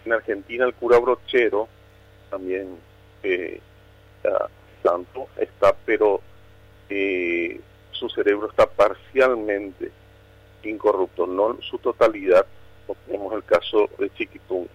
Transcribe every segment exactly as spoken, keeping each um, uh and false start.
En Argentina el cura Brochero también eh, está, tanto está, pero eh, su cerebro está parcialmente incorrupto, no en su totalidad, como tenemos el caso de Chiquitunga.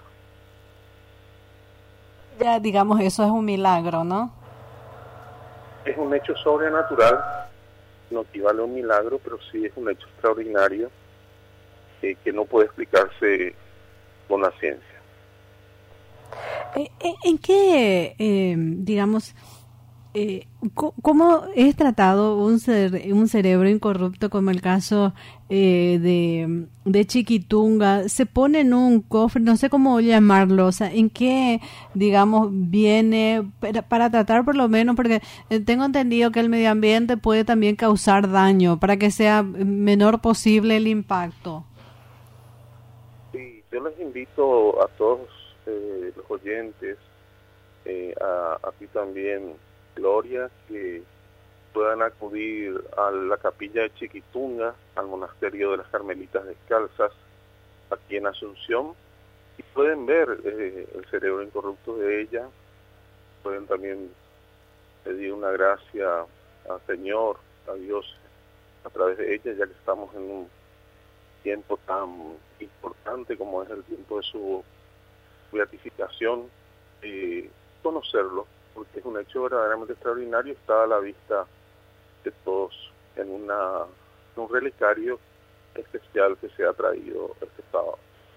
Ya, digamos, eso es un milagro, ¿no? Es un hecho sobrenatural, no equivale a un milagro, pero sí es un hecho extraordinario eh, que no puede explicarse con la ciencia. Eh, eh, ¿En qué, eh, digamos, eh, co- cómo es tratado un, cer- un cerebro incorrupto como el caso eh, de, de Chiquitunga? ¿Se pone en un cofre? No sé cómo llamarlo. O sea, ¿en qué, digamos, viene para, para tratar por lo menos? Porque eh, tengo entendido que el medio ambiente puede también causar daño para que sea menor posible el impacto. Sí, yo les invito a todos eh, los oyentes, eh, a, a ti también, Gloria, que puedan acudir a la capilla de Chiquitunga, al monasterio de las Carmelitas Descalzas, aquí en Asunción, y pueden ver eh, el cerebro incorrupto de ella, pueden también pedir una gracia al Señor, a Dios, a través de ella, ya que estamos en un tiempo tan importante como es el tiempo de su beatificación, eh, conocerlo, porque es un hecho verdaderamente extraordinario, está a la vista de todos en una en un relicario especial que se ha traído este sábado.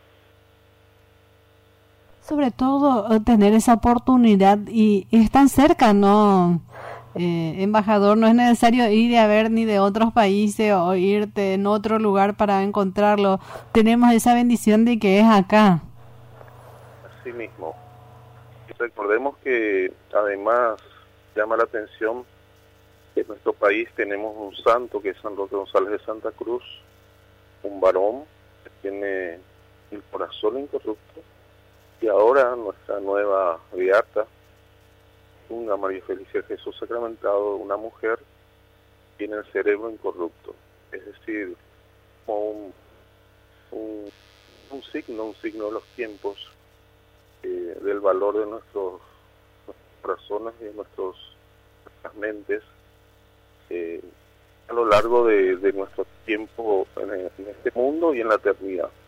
Sobre todo eh, tener esa oportunidad y, y es tan cerca, ¿no? Eh, embajador, no es necesario ir a ver ni de otros países o irte en otro lugar para encontrarlo. Tenemos esa bendición de que es acá. Así mismo. Recordemos que además llama la atención que en nuestro país tenemos un santo que es San Roque González de Santa Cruz, un varón que tiene el corazón incorrupto, y ahora nuestra nueva beata, una María Felicia Jesús Sacramentado, una mujer, tiene el cerebro incorrupto, es decir, como un, un, un signo, un signo de los tiempos, eh, del valor de nuestros, nuestros corazones y de nuestros, nuestras mentes, eh, a lo largo de, de nuestro tiempo en, en este mundo y en la eternidad.